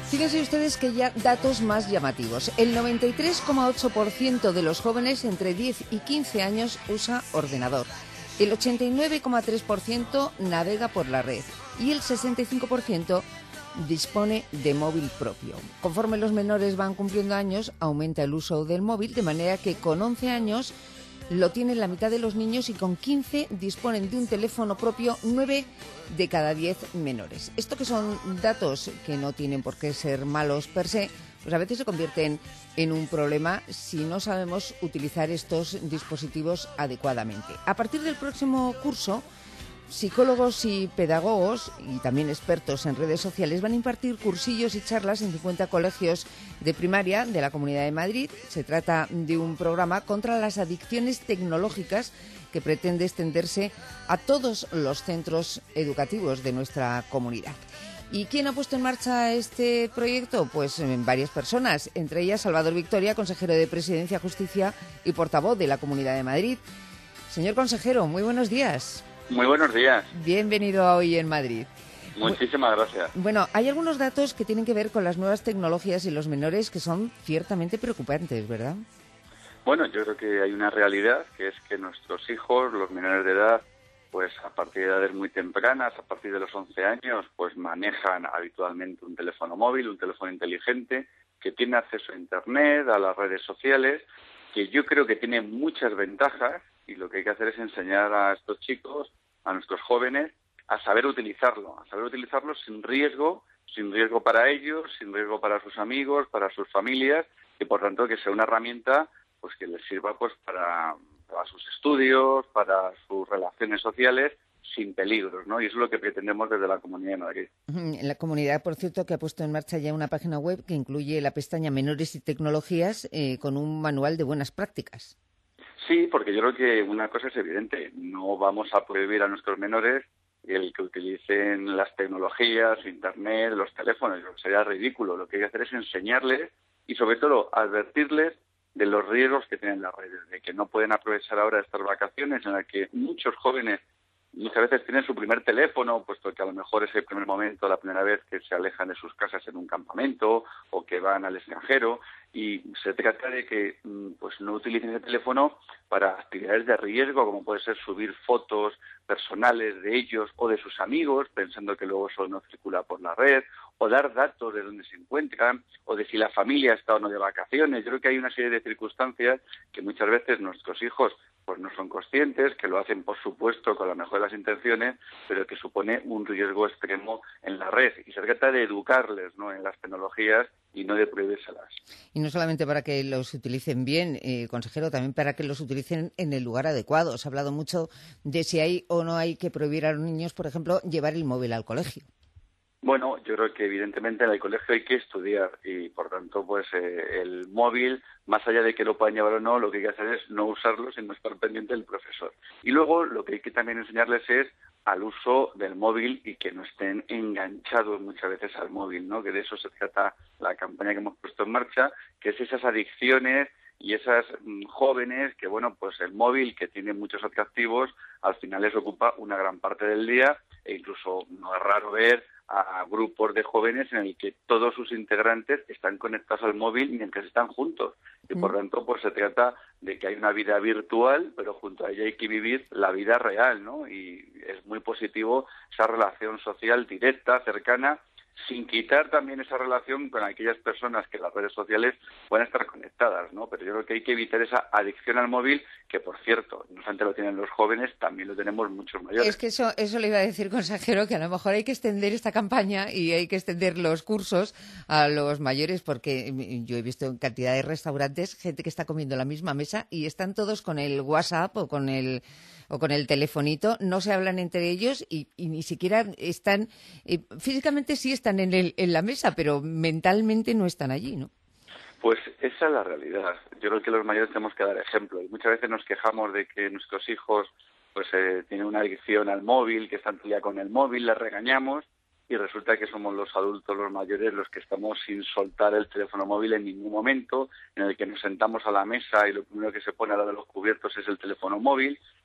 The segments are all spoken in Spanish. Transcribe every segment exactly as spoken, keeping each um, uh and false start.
Fíjense ustedes que ya datos más llamativos. El noventa y tres coma ocho por ciento de los jóvenes entre diez y quince años usa ordenador. El ochenta y nueve coma tres por ciento navega por la red y el sesenta y cinco por ciento dispone de móvil propio. Conforme los menores van cumpliendo años, aumenta el uso del móvil, de manera que con once años lo tienen la mitad de los niños y con quince disponen de un teléfono propio nueve de cada diez menores. Esto que son datos que no tienen por qué ser malos per se, pues a veces se convierten en un problema si no sabemos utilizar estos dispositivos adecuadamente. A partir del próximo curso, psicólogos y pedagogos, y también expertos en redes sociales, van a impartir cursillos y charlas en cincuenta colegios de primaria de la Comunidad de Madrid. Se trata de un programa contra las adicciones tecnológicas que pretende extenderse a todos los centros educativos de nuestra comunidad. ¿Y quién ha puesto en marcha este proyecto? Pues varias personas, entre ellas Salvador Victoria, consejero de Presidencia, Justicia y portavoz de la Comunidad de Madrid. Señor consejero, muy buenos días. Muy buenos días. Bienvenido a Hoy en Madrid. Muchísimas gracias. Bueno, hay algunos datos que tienen que ver con las nuevas tecnologías y los menores que son ciertamente preocupantes, ¿verdad? Bueno, yo creo que hay una realidad, que es que nuestros hijos, los menores de edad, pues a partir de edades muy tempranas, a partir de los once años, pues manejan habitualmente un teléfono móvil, un teléfono inteligente, que tiene acceso a Internet, a las redes sociales, que yo creo que tiene muchas ventajas. Y lo que hay que hacer es enseñar a estos chicos, a nuestros jóvenes, a saber utilizarlo, a saber utilizarlo sin riesgo, sin riesgo para ellos, sin riesgo para sus amigos, para sus familias, y por tanto que sea una herramienta pues que les sirva pues para, para sus estudios, para sus relaciones sociales, sin peligros, ¿no? Y eso es lo que pretendemos desde la Comunidad de Madrid. La comunidad, por cierto, que ha puesto en marcha ya una página web que incluye la pestaña Menores y Tecnologías eh, con un manual de buenas prácticas. Sí, porque yo creo que una cosa es evidente, no vamos a prohibir a nuestros menores el que utilicen las tecnologías, Internet, los teléfonos, sería ridículo. Lo que hay que hacer es enseñarles y sobre todo advertirles de los riesgos que tienen las redes, de que no pueden aprovechar ahora estas vacaciones en las que muchos jóvenes muchas veces tienen su primer teléfono, puesto que a lo mejor es el primer momento, la primera vez que se alejan de sus casas en un campamento o que van al extranjero, y se trata de que pues no utilicen ese teléfono para actividades de riesgo, como puede ser subir fotos personales de ellos o de sus amigos, pensando que luego eso no circula por la red, o dar datos de dónde se encuentran, o de si la familia está o no de vacaciones. Yo creo que hay una serie de circunstancias que muchas veces nuestros hijos pues no son conscientes, que lo hacen, por supuesto, con la mejor de las intenciones, pero que supone un riesgo extremo en la red. Y se trata de educarles, ¿no?, en las tecnologías y no de prohibírselas. Y no solamente para que los utilicen bien, eh, consejero, también para que los utilicen en el lugar adecuado. Se ha hablado mucho de si hay o no hay que prohibir a los niños, por ejemplo, llevar el móvil al colegio. Bueno, yo creo que evidentemente en el colegio hay que estudiar y por tanto pues eh, el móvil, más allá de que lo puedan llevar o no, lo que hay que hacer es no usarlo sino estar pendiente del profesor. Y luego lo que hay que también enseñarles es al uso del móvil y que no estén enganchados muchas veces al móvil, ¿no? Que de eso se trata la campaña que hemos puesto en marcha, que es esas adicciones y esas mm, jóvenes que, bueno, pues el móvil, que tiene muchos atractivos, al final les ocupa una gran parte del día e incluso no es raro ver a grupos de jóvenes en el que todos sus integrantes están conectados al móvil mientras están juntos. Y por tanto, pues se trata de que hay una vida virtual, pero junto a ella hay que vivir la vida real, ¿no? Y es muy positivo esa relación social directa, cercana, sin quitar también esa relación con aquellas personas que las redes sociales puedan estar conectadas, ¿no? Pero yo creo que hay que evitar esa adicción al móvil, que por cierto, no solamente lo tienen los jóvenes, también lo tenemos muchos mayores. Es que eso, eso le iba a decir, consejero, que a lo mejor hay que extender esta campaña y hay que extender los cursos a los mayores, porque yo he visto en cantidad de restaurantes gente que está comiendo en la misma mesa y están todos con el WhatsApp o con el o con el telefonito, no se hablan entre ellos y, y ni siquiera están, eh, físicamente sí están en, el, en la mesa, pero mentalmente no están allí, ¿no? Pues esa es la realidad. Yo creo que los mayores tenemos que dar ejemplo y muchas veces nos quejamos de que nuestros hijos pues eh, tienen una adicción al móvil, que están todo el día con el móvil, les regañamos y resulta que somos los adultos, los mayores, los que estamos sin soltar el teléfono móvil en ningún momento, en el que nos sentamos a la mesa y lo primero que se pone al lado de los cubiertos es el teléfono móvil,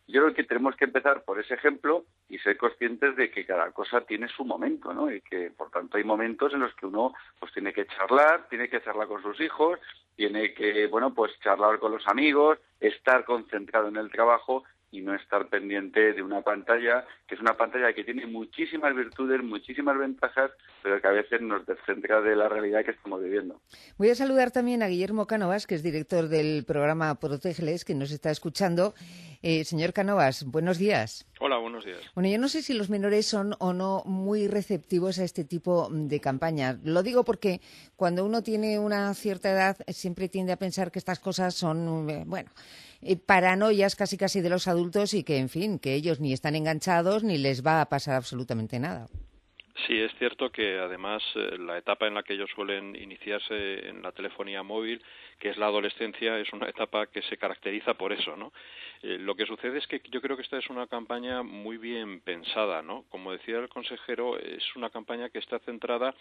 Yo creo que tenemos que empezar por ese ejemplo y ser conscientes de que cada cosa tiene su momento, ¿no? Y que, por tanto, hay momentos en los que uno pues tiene que charlar, tiene que charlar con sus hijos, tiene que, bueno, pues charlar con los amigos, estar concentrado en el trabajo y no estar pendiente de una pantalla, que es una pantalla que tiene muchísimas virtudes, muchísimas ventajas, pero que a veces nos descentra de la realidad que estamos viviendo. Voy a saludar también a Guillermo Cánovas, que es director del programa Protégeles, que nos está escuchando. Eh, señor Cánovas, buenos días. Hola, buenos días. Bueno, yo no sé si los menores son o no muy receptivos a este tipo de campaña. Lo digo porque cuando uno tiene una cierta edad siempre tiende a pensar que estas cosas son, eh, bueno, eh, paranoias casi casi de los adultos y que, en fin, que ellos ni están enganchados ni les va a pasar absolutamente nada. Sí, es cierto que además eh, la etapa en la que ellos suelen iniciarse en la telefonía móvil, que es la adolescencia, es una etapa que se caracteriza por eso, ¿no? Eh, lo que sucede es que yo creo que esta es una campaña muy bien pensada, ¿no? Como decía el consejero, es una campaña que está centrada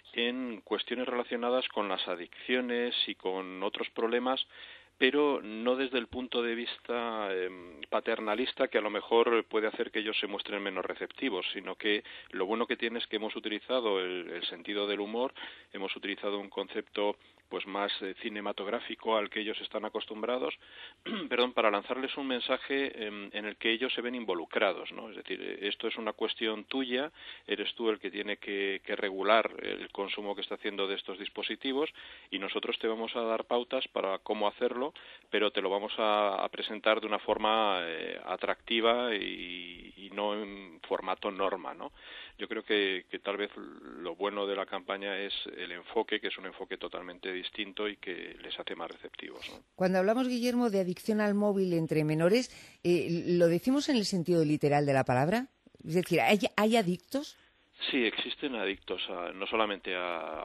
en cuestiones relacionadas con las adicciones y con otros problemas, pero no desde el punto de vista eh, paternalista, que a lo mejor puede hacer que ellos se muestren menos receptivos, sino que lo bueno que tiene es que hemos utilizado el, el sentido del humor, hemos utilizado un concepto pues más eh, cinematográfico al que ellos están acostumbrados, perdón, para lanzarles un mensaje eh, en el que ellos se ven involucrados, ¿no? Es decir, esto es una cuestión tuya, eres tú el que tiene que, que regular el consumo que está haciendo de estos dispositivos y nosotros te vamos a dar pautas para cómo hacerlo, pero te lo vamos a, a presentar de una forma eh, atractiva y, y no en formato norma, ¿no? Yo creo que, que tal vez lo bueno de la campaña es el enfoque, que es un enfoque totalmente distinto y que les hace más receptivos, ¿no? Cuando hablamos, Guillermo, de adicción al móvil entre menores, eh, ¿lo decimos en el sentido literal de la palabra? Es decir, ¿hay, hay adictos? Sí, existen adictos a, no solamente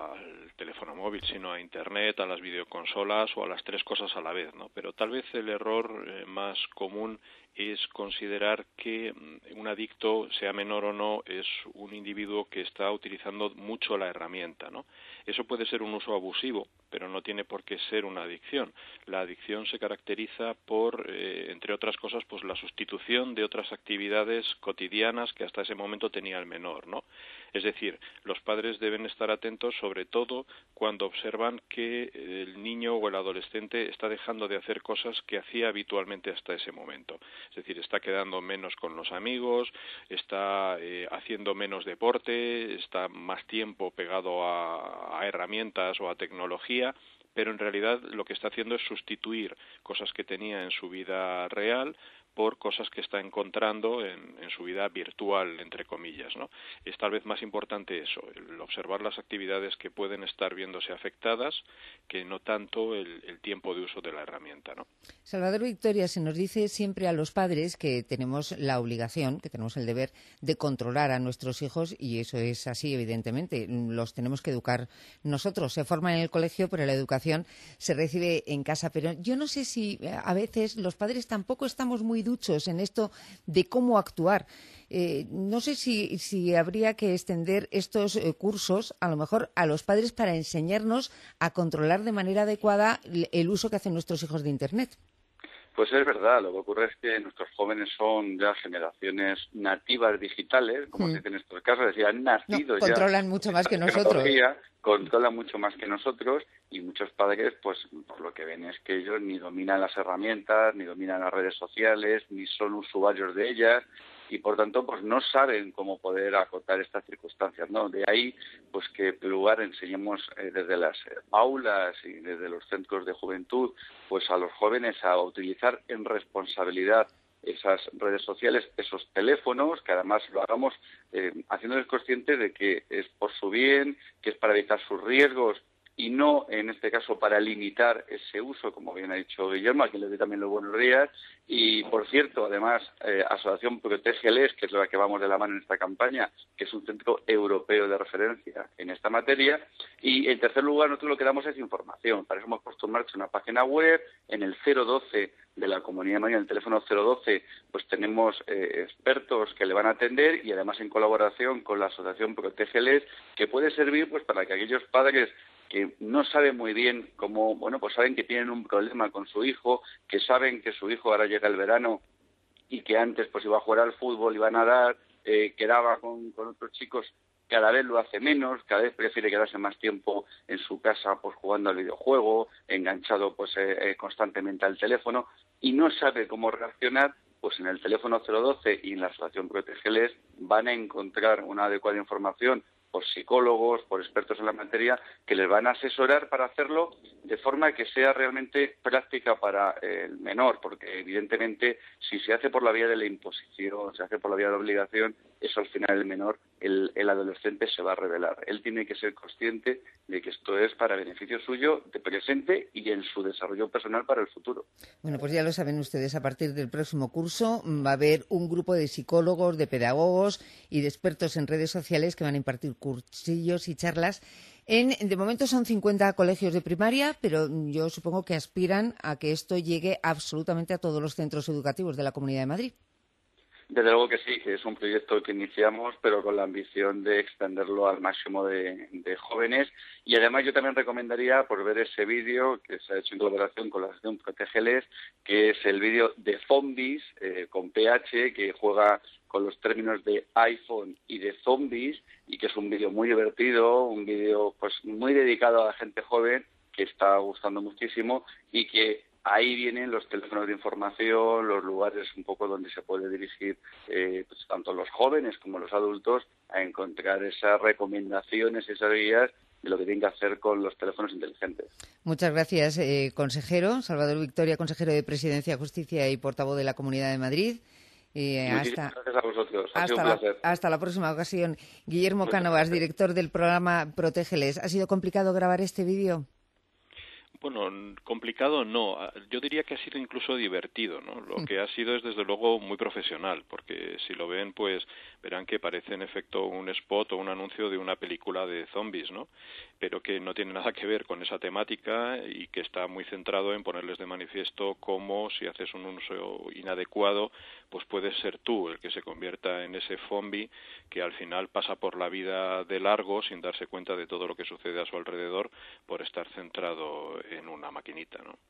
al teléfono móvil, sino a Internet, a las videoconsolas o a las tres cosas a la vez, ¿no? Pero tal vez el error eh, más común es considerar que un adicto, sea menor o no, es un individuo que está utilizando mucho la herramienta, ¿no? Eso puede ser un uso abusivo, pero no tiene por qué ser una adicción. La adicción se caracteriza por, eh, entre otras cosas, pues la sustitución de otras actividades cotidianas que hasta ese momento tenía el menor, ¿no? Es decir, los padres deben estar atentos, sobre todo cuando observan que el niño o el adolescente está dejando de hacer cosas que hacía habitualmente hasta ese momento. Es decir, está quedando menos con los amigos, está eh, haciendo menos deporte, está más tiempo pegado a, a herramientas o a tecnología, pero en realidad lo que está haciendo es sustituir cosas que tenía en su vida real por cosas que está encontrando en, en su vida virtual, entre comillas, ¿no? Es tal vez más importante eso, el observar las actividades que pueden estar viéndose afectadas, que no tanto el, el tiempo de uso de la herramienta, ¿no? Salvador Victoria, se nos dice siempre a los padres que tenemos la obligación, que tenemos el deber de controlar a nuestros hijos, y eso es así, evidentemente. Los tenemos que educar nosotros. Se forman en el colegio, pero la educación se recibe en casa. Pero yo no sé si a veces los padres tampoco estamos muy duchos en esto de cómo actuar. Eh, no sé si, si habría que extender estos eh, cursos a lo mejor a los padres para enseñarnos a controlar de manera adecuada el uso que hacen nuestros hijos de Internet. Pues es verdad, lo que ocurre es que nuestros jóvenes son ya generaciones nativas digitales, como mm. se dice en estos casos, es decir, han nacido no, ya... Controlan mucho más que nosotros. Controlan mucho más que nosotros y muchos padres, pues por lo que ven es que ellos ni dominan las herramientas, ni dominan las redes sociales, ni son usuarios de ellas y por tanto pues no saben cómo poder acotar estas circunstancias, ¿no? De ahí pues que en lugar enseñemos eh, desde las aulas y desde los centros de juventud pues a los jóvenes a utilizar en responsabilidad esas redes sociales, esos teléfonos, que además lo hagamos eh, haciéndoles conscientes de que es por su bien, que es para evitar sus riesgos y no, en este caso, para limitar ese uso, como bien ha dicho Guillermo, a quien le doy también los buenos días. Y, por cierto, además, eh, Asociación Protégeles, que es la que vamos de la mano en esta campaña, que es un centro europeo de referencia en esta materia. Y, en tercer lugar, nosotros lo que damos es información. Para eso hemos puesto en marcha una página web, en el cero doce de la Comunidad de Madrid, en el teléfono cero doce, pues tenemos eh, expertos que le van a atender y, además, en colaboración con la Asociación Protégeles, que puede servir pues para que aquellos padres que no saben muy bien cómo, bueno, pues saben que tienen un problema con su hijo, que saben que su hijo ahora llega el verano y que antes pues iba a jugar al fútbol, iba a nadar, eh, quedaba con, con otros chicos, cada vez lo hace menos, cada vez prefiere quedarse más tiempo en su casa pues jugando al videojuego, enganchado pues eh, eh, constantemente al teléfono y no sabe cómo reaccionar. Pues en el teléfono cero doce y en la Asociación Protégeles van a encontrar una adecuada información por psicólogos, por expertos en la materia, que les van a asesorar para hacerlo de forma que sea realmente práctica para el menor, porque evidentemente si se hace por la vía de la imposición, se hace por la vía de la obligación, eso al final el menor, el, el adolescente se va a rebelar. Él tiene que ser consciente de que esto es para beneficio suyo de presente y en su desarrollo personal para el futuro. Bueno, pues ya lo saben ustedes, a partir del próximo curso va a haber un grupo de psicólogos, de pedagogos y de expertos en redes sociales que van a impartir cursillos y charlas. En, de momento son cincuenta colegios de primaria, pero yo supongo que aspiran a que esto llegue absolutamente a todos los centros educativos de la Comunidad de Madrid. Desde luego que sí, que es un proyecto que iniciamos, pero con la ambición de extenderlo al máximo de, de jóvenes. Y además yo también recomendaría por ver ese vídeo que se ha hecho en colaboración con la Asociación Protégeles, que es el vídeo de Zombies, eh, con P H, que juega con los términos de iPhone y de zombies, y que es un vídeo muy divertido, un vídeo pues muy dedicado a la gente joven, que está gustando muchísimo y que ahí vienen los teléfonos de información, los lugares un poco donde se puede dirigir eh, pues, tanto los jóvenes como los adultos a encontrar esas recomendaciones, esas guías de lo que tienen que hacer con los teléfonos inteligentes. Muchas gracias, eh, consejero. Salvador Victoria, consejero de Presidencia, Justicia y portavoz de la Comunidad de Madrid. Eh, Muchísimas hasta, gracias a vosotros. Ha hasta, sido un placer. La, hasta la próxima ocasión. Guillermo Cánovas, director del programa Protégeles. ¿Ha sido complicado grabar este vídeo? Bueno, complicado no. Yo diría que ha sido incluso divertido, ¿no? Lo que ha sido es desde luego muy profesional, porque si lo ven, pues verán que parece en efecto un spot o un anuncio de una película de zombies, ¿no? Pero que no tiene nada que ver con esa temática y que está muy centrado en ponerles de manifiesto cómo si haces un uso inadecuado, pues puedes ser tú el que se convierta en ese zombie que al final pasa por la vida de largo sin darse cuenta de todo lo que sucede a su alrededor por estar centrado en una maquinita, ¿no?